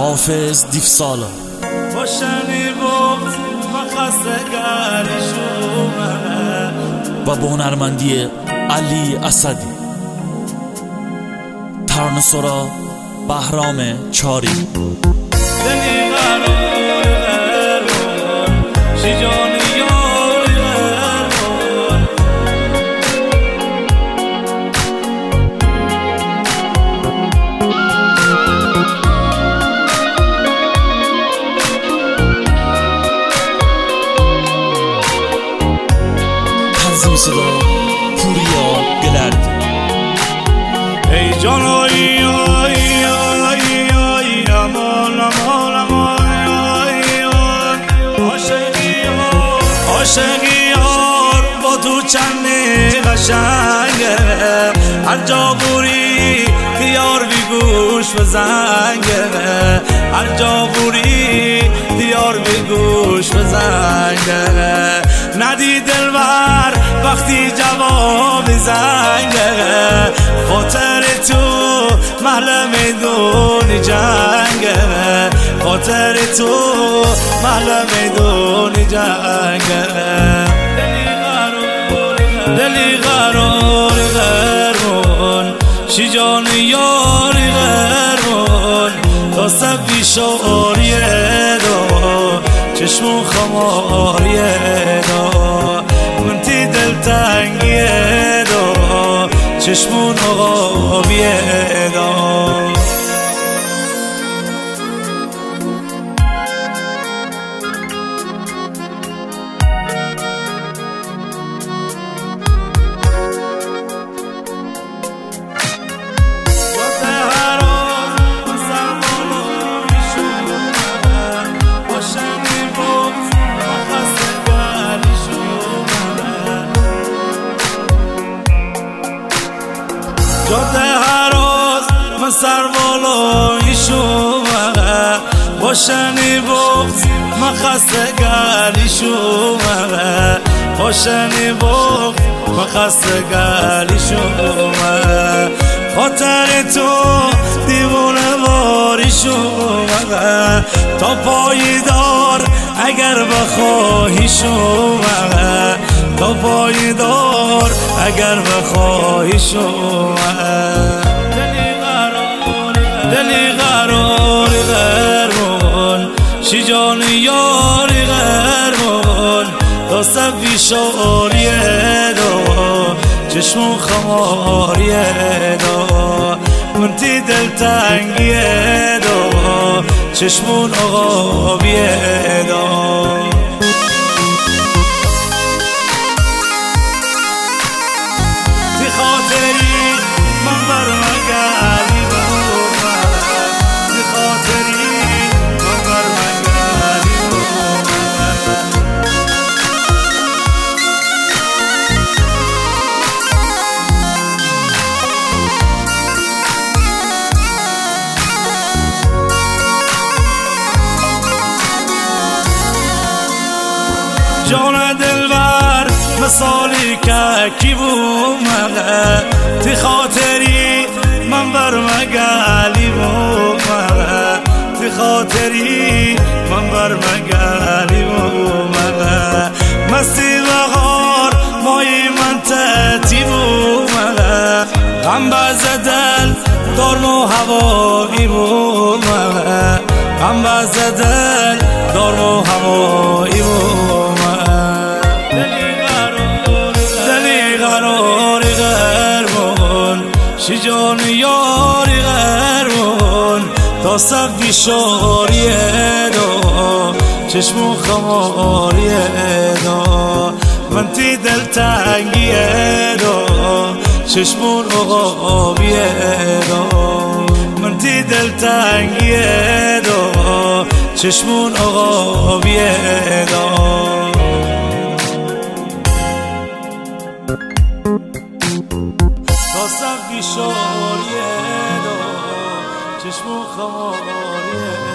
حافظ دیفسالا باشنی بود و خستگاری شومه و با هنرمندی علی اسدی. ترانه‌سرا بهرام چاری. دلی قرار قرار شیجانی یاری قرار تنظیم صدا پوریا گلردی. ای جانایی آی آی آی امان امان امان آی آی عاشقی یار با تو چندی قشنگه هر جا بوری دیار بی گوش بزنگه هر جا بوری دیار بی گوش بزنگه ندی دلبر وقتی جواب زنگه خاطر تو محل میدون جنگه خاطر تو محل میدون جنگه دلی قرار غرمون شیجان یاری غرمون تا سبی شعاریه دا چشمون خماریه دا منتی دلتنگیه دا چشمون آقابیه دا جاده هراز من سر بالای شومه باشنی بغز من خستگری شومه باشنی بغز من خستگری شومه خاطر تو دیوونه باری شومه تا پایدار اگر بخواهی شومه تا پایدار اگر بخواهی شومه دلی قرار غرمون شیجان یاری غرمون تا سبی شعاریه دا چشمون خماریه دا منتی دلتنگیه دا چشمون آقابیه دا خاطری من برمگردی بومه بی خاطری من برمگردی بومه جان دلبر مثالی که کی بومه تی خاطری من برمگلی بومه تی خاطری من برمگلی بومه مستی بغار مایی من تتی بومه غم بزدل دارم و هوایی بومه غم بزدل دارم و هوایی بومه شیجان یاری غرمون تا سبی شعاریه دا چشمون خماریه دا منتی دلتنگیه دا چشمون آقابیه دا منتی دلتنگیه دا چشمون آقابیه دا تا سبی شعاریه دا چشمون خماریه